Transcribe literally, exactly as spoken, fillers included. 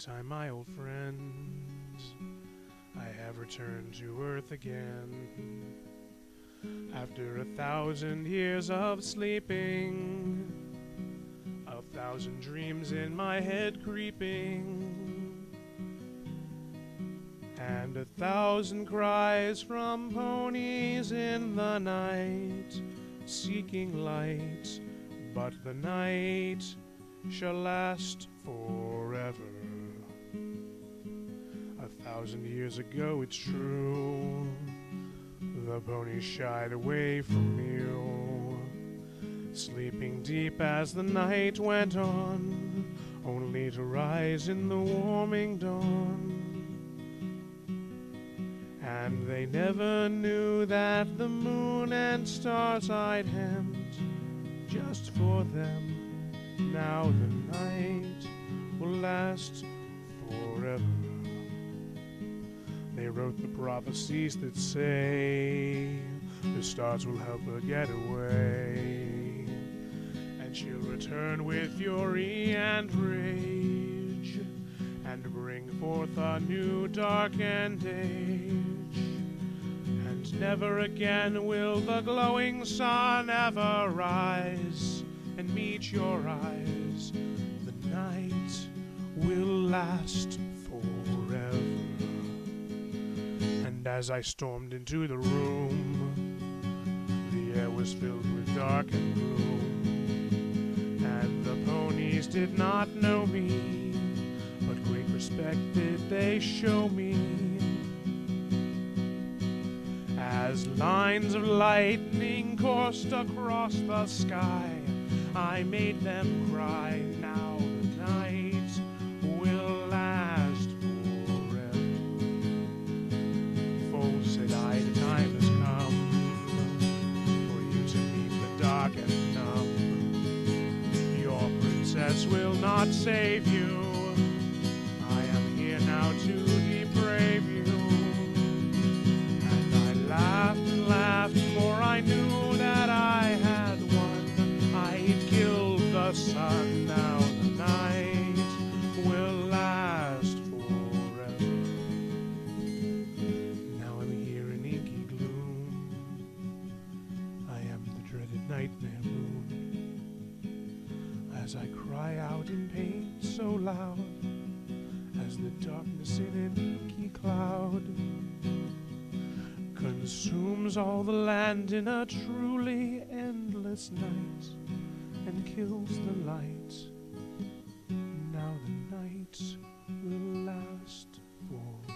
time, my old friends, I have returned to earth again. After a thousand years of sleeping, a thousand dreams in my head creeping, and a thousand cries from ponies in the night, seeking light, but the night shall last forever. A thousand years ago, it's true, the ponies shied away from you, sleeping deep as the night went on, only to rise in the warming dawn. And they never knew that the moon and stars I'd hemmed just for them. Now the night will last forever. They wrote the prophecies that say the stars will help her get away, and she'll return with fury and rage, and bring forth a new darkened age. And never again will the glowing sun ever rise and meet your eyes. The night will last forever. And as I stormed into the room, the air was filled with dark and gloom, and the ponies did not know me, but great respect did they show me. As lines of lightning coursed across the sky, I made them cry. Now the night will last forever. Fool, said I, the time has come for you to meet the dark and numb. Your princess will not save you. I am here now to deprave you. And I laughed and laughed, for I knew that I had won. I'd killed the sun. Now the night will last forever. Now I'm here in inky gloom. I am the dreaded nightmare moon. As I cry out in pain so loud, as the darkness in an inky cloud consumes all the land in a truly endless night, and kills the light. Now the night will last forever.